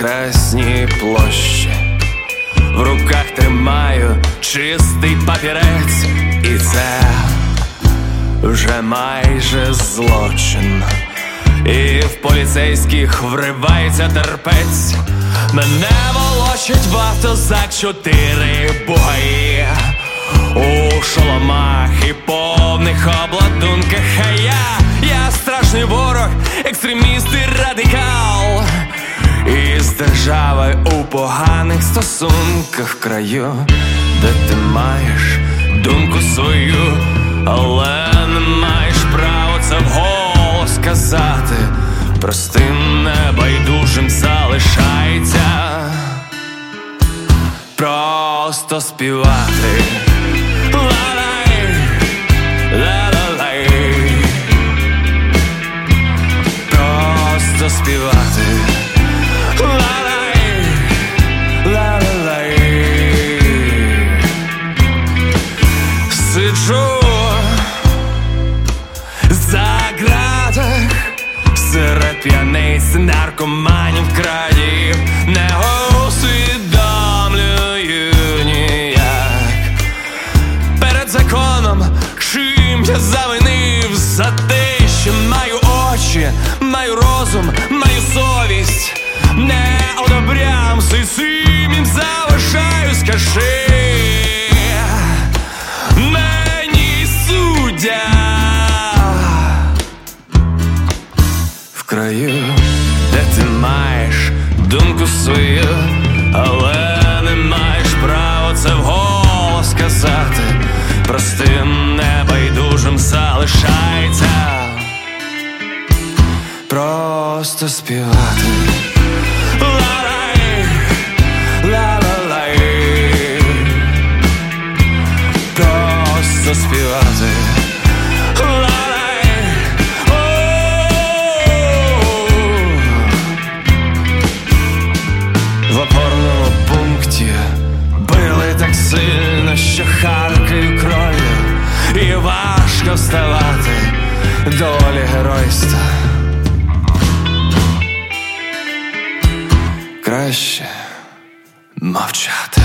Красній площі, в руках тримаю чистий папірець, і це вже майже злочин. І в поліцейських вривається терпець. Мене волочать в автозак 4 бугаї у шоломах і повних обладунках. А я страшний ворог, екстреміст і радикал, і з державою у поганих стосунках, в краю, де ти маєш думку свою, але не маєш права це вголос сказати. Простим небайдужим залишається просто співати. Ла-лай, ла-ла-лай, просто співати. Ла-лай, ла-ла-лай. Сиджу за ґратах серед п'яниць, наркоманів, крадіїв, не усвідомлюю ніяк перед законом, чим я завинив. За те, що маю очі, маю розум, маю совість, не одобрям всім їм заважаю. Скажи мені, суддя, в краю, де ти маєш думку свою, але не маєш права це вголос сказати. Простим небайдужим залишається просто співати. Ла-лай, ла-ла-лай, просто співати. В опорному пункті били так сильно, що харкаю кров'ю, і важко вставати долі геройства. Краще мовчати.